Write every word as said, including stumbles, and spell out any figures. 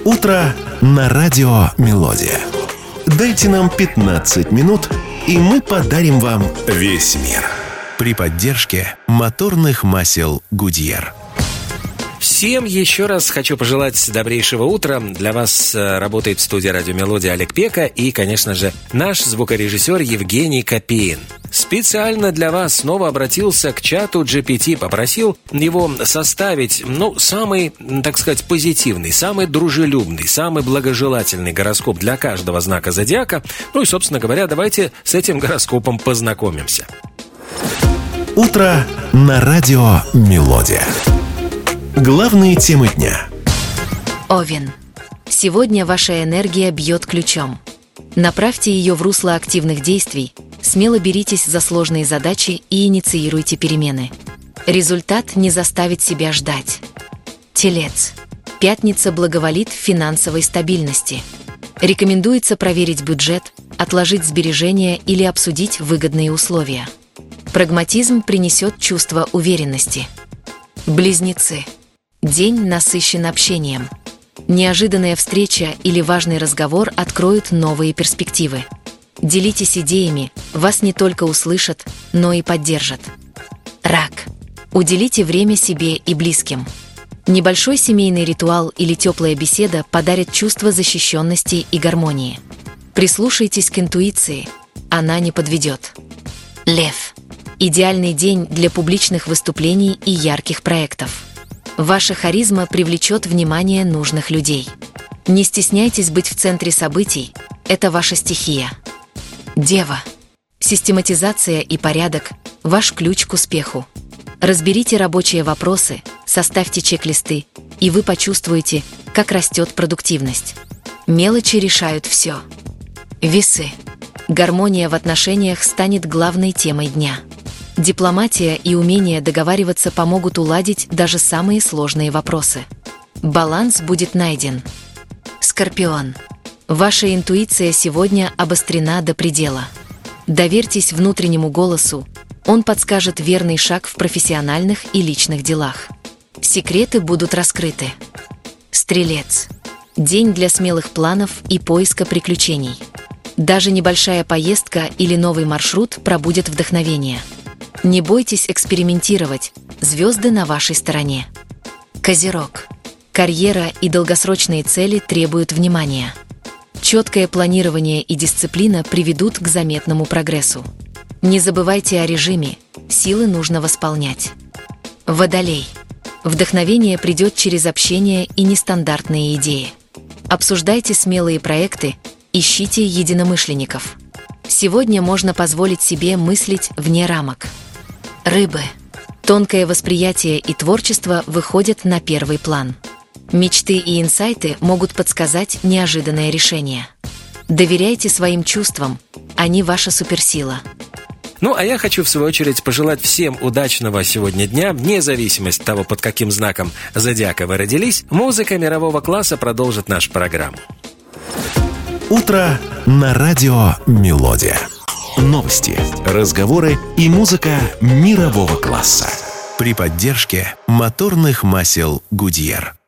Утро на радио «Мелодия». Дайте нам пятнадцать минут, и мы подарим вам весь мир. При поддержке моторных масел «Гудьер». Всем еще раз хочу пожелать добрейшего утра. Для вас работает в студии «Радио Мелодия» Олег Пека и, конечно же, наш звукорежиссер Евгений Копеин. Специально для вас снова обратился к чату джи пи ти, попросил его составить, ну, самый, так сказать, позитивный, самый дружелюбный, самый благожелательный гороскоп для каждого знака зодиака. Ну и, собственно говоря, давайте с этим гороскопом познакомимся. Утро на радио «Мелодия». Главные темы дня. Овен. Сегодня ваша энергия бьет ключом. Направьте ее в русло активных действий, смело беритесь за сложные задачи и инициируйте перемены. Результат не заставит себя ждать. Телец. Пятница благоволит в финансовой стабильности. Рекомендуется проверить бюджет, отложить сбережения или обсудить выгодные условия. Прагматизм принесет чувство уверенности. Близнецы. День насыщен общением. Неожиданная встреча или важный разговор откроют новые перспективы. Делитесь идеями, вас не только услышат, но и поддержат. Рак. Уделите время себе и близким. Небольшой семейный ритуал или теплая беседа подарят чувство защищенности и гармонии. Прислушайтесь к интуиции, она не подведет. Лев. Идеальный день для публичных выступлений и ярких проектов. Ваша харизма привлечет внимание нужных людей. Не стесняйтесь быть в центре событий, это ваша стихия. Дева. Систематизация и порядок – ваш ключ к успеху. Разберите рабочие вопросы, составьте чек-листы, и вы почувствуете, как растет продуктивность. Мелочи решают все. Весы. Гармония в отношениях станет главной темой дня. Дипломатия и умение договариваться помогут уладить даже самые сложные вопросы. Баланс будет найден. Скорпион. Ваша интуиция сегодня обострена до предела. Доверьтесь внутреннему голосу, он подскажет верный шаг в профессиональных и личных делах. Секреты будут раскрыты. Стрелец. День для смелых планов и поиска приключений. Даже небольшая поездка или новый маршрут пробудят вдохновение. Не бойтесь экспериментировать, звезды на вашей стороне. Козерог. Карьера и долгосрочные цели требуют внимания. Четкое планирование и дисциплина приведут к заметному прогрессу. Не забывайте о режиме, силы нужно восполнять. Водолей. Вдохновение придет через общение и нестандартные идеи. Обсуждайте смелые проекты, ищите единомышленников. Сегодня можно позволить себе мыслить вне рамок. Рыбы. Тонкое восприятие и творчество выходят на первый план. Мечты и инсайты могут подсказать неожиданное решение. Доверяйте своим чувствам, они ваша суперсила. Ну, а я хочу, в свою очередь, пожелать всем удачного сегодня дня, вне зависимости от того, под каким знаком зодиака вы родились. Музыка мирового класса продолжит нашу программу. Утро на радио «Мелодия». Новости, разговоры и музыка мирового класса. При поддержке моторных масел «Гудьер».